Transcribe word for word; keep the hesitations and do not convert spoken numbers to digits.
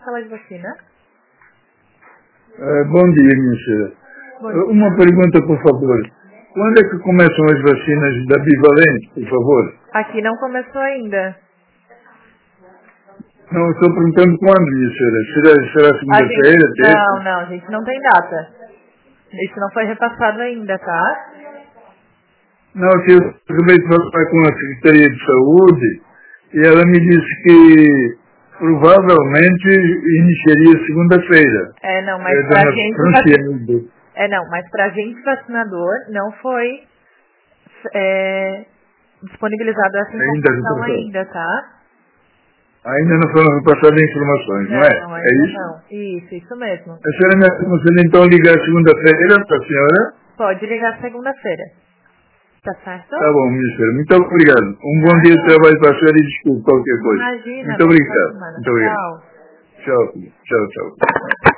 falar de vacina. Uh, bom dia, minha senhora. Bom dia. Uma pergunta, por favor. Quando é que começam as vacinas da Bivalente, por favor? Aqui não começou ainda. Não, estou perguntando quando, minha senhora. Será, será segunda-feira, gente... terça? Não, não, a gente não tem data. Isso não foi repassado ainda, tá? Não, que eu acabei de falar com a Secretaria de Saúde e ela me disse que provavelmente iniciaria segunda-feira. É, não, mas é, pra dona gente... Franciane. É, não, mas pra gente vacinador não foi é, disponibilizado essa informação ainda, ainda, tá? Ainda não foram repassadas informações, não, não é? Não, é ainda isso? não. Isso, isso mesmo. A senhora me aconselha então ligar segunda-feira para a senhora? Pode ligar segunda-feira. Tá certo? Tá bom, minha senhora. Muito obrigado. Um bom dia de trabalho para a senhora e desculpe qualquer coisa. Imagina. Muito obrigado. Muito obrigado. Tchau. Tchau, tchau, tchau.